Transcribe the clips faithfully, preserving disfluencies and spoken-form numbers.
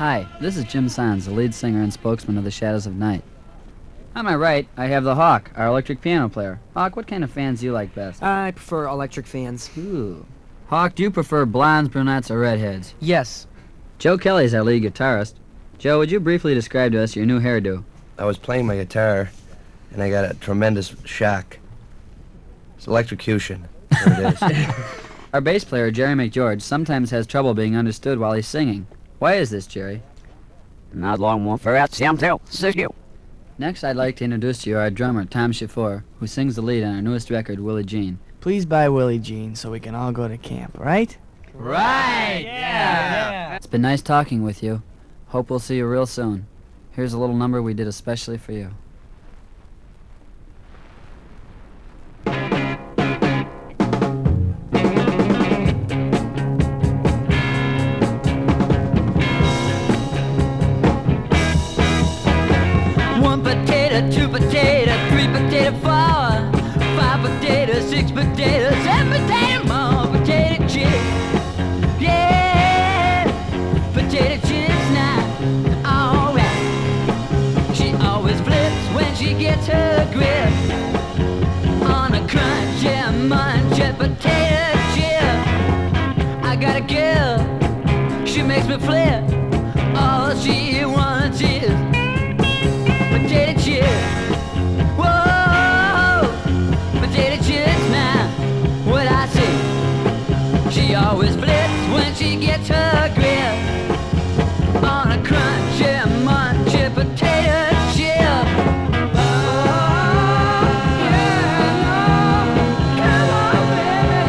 Hi, this is Jim Sands, the lead singer and spokesman of the Shadows of Night. On my right, I have the Hawk, our electric piano player. Hawk, what kind of fans do you like best? I prefer electric fans. Ooh. Hawk, do you prefer blondes, brunettes, or redheads? Yes. Joe Kelly's our lead guitarist. Joe, would you briefly describe to us your new hairdo? I was playing my guitar, and I got a tremendous shock. It's electrocution. There it is. Our bass player, Jerry McGeorge, sometimes has trouble being understood while he's singing. Why is this, Jerry? Not long one for that, Sam too. See you. Next, I'd like to introduce to you our drummer, Tom Shafour, who sings the lead on our newest record, Willie Jean. Please buy Willie Jean so we can all go to camp, right? Right! Yeah! yeah. It's been nice talking with you. Hope we'll see you real soon. Here's a little number we did especially for you. One potato, two potato, three potato, four, five potatoes, six potatoes, seven potato more, potato chip. Yeah, potato chips now, alright. She always flips when she gets her grip on a crunchy, munchy potato chip. I got a girl, she makes me flip. All she wants is potato chips. Whoa, potato chips now. What I see, she always flips when she gets her grip on a crunchy, munchy potato chip. Oh, yeah, come on, baby,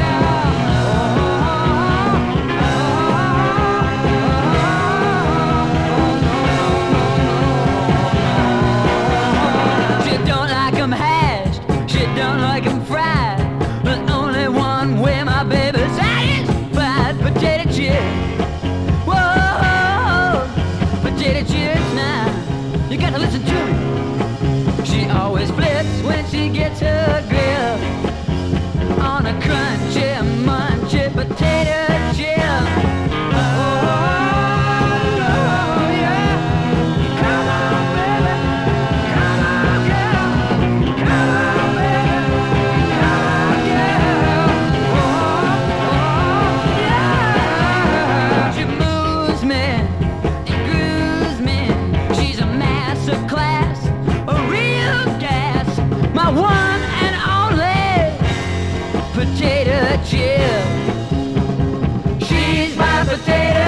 She don't like 'em hashed, she don't like 'em fried. There's only one way my baby's satisfied. Potato chips. Whoa, potato chips now. You gotta listen to me. She always flips when she gets her grip on a crunchy, munchy potato chip. Oh, yeah. Come on, baby. Come on, girl. Come on, baby. Come on, girl. Oh, oh, yeah. She moves me and grooves me. She's a master class, a real gas. My one and only potato chip. She's my potato